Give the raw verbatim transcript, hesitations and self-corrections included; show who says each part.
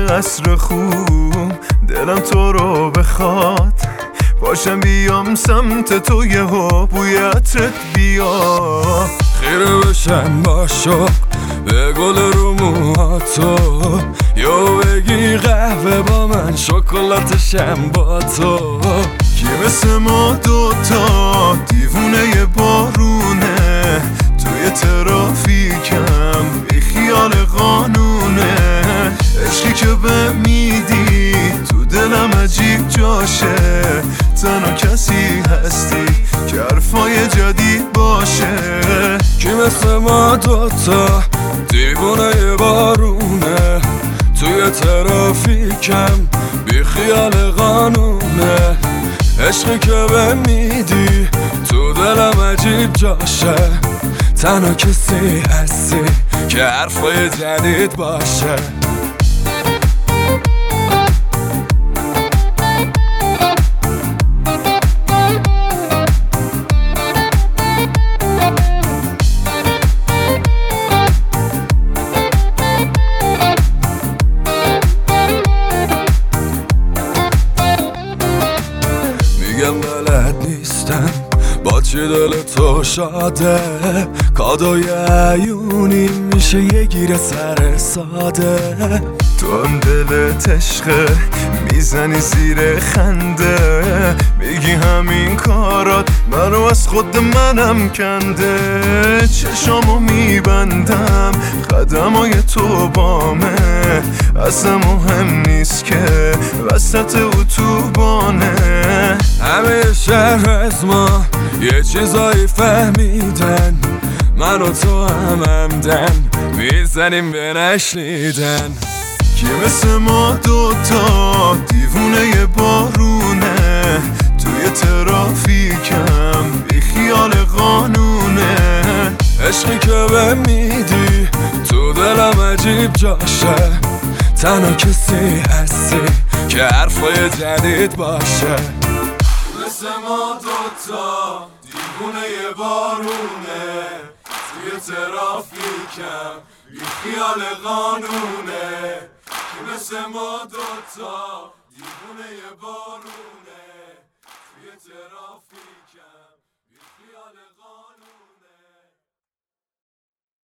Speaker 1: قصر خوب دلم تو رو بخواد، باشم بیام سمت تو یهو بوی عطرت بیا.
Speaker 2: خیره بشم با شوق به گل رو موهاتو، یا بگی قهوه با من شکلاتشم با تو.
Speaker 1: کی مثل ما دوتا دیوونه بارونه، توی ترافیکم بی خیال قانونه. عشقی که به میدی تو دلم عجیب جاشه، تنها کسی هستی که حرفای جدید باشه.
Speaker 2: کی مثل ما دوتا دیوونه بارونه، توی ترافیکم بی خیال قانونه. عشقی که به میدی تو دلم عجیب جاشه، تنها کسی هستی که حرفای جدید باشه. میگم بلد نیستم با چی دل تو شاده، کادوی عیونی میشه یه گیر سر ساده.
Speaker 1: تو هم دلت عشقه میزنی زیر خنده، میگی همین کارات منو از خود منم کنده. چشامو میبندم قدمای تو بامه، اصلا مهم نیست که وسط اتوبانه.
Speaker 2: همه شهر از ما یه چیزایی فهمیدن، من و تو هم همدن میزنیم به نشنیدن.
Speaker 1: کی مثل ما دوتا دیوونه بارونه، توی ترافیکم بی خیال قانونه.
Speaker 2: عشقی که به میدی تو دلم عجیب جاشه، تنها کسی هستی که حرفای جدید باشه.
Speaker 1: مثل ما دوتا دیوونه بارونه، توی ترافیکم بی خیال قانونه. کی مثل ما دوتا دیوونه بارونه، توی ترافیکم بی خیال قانونه.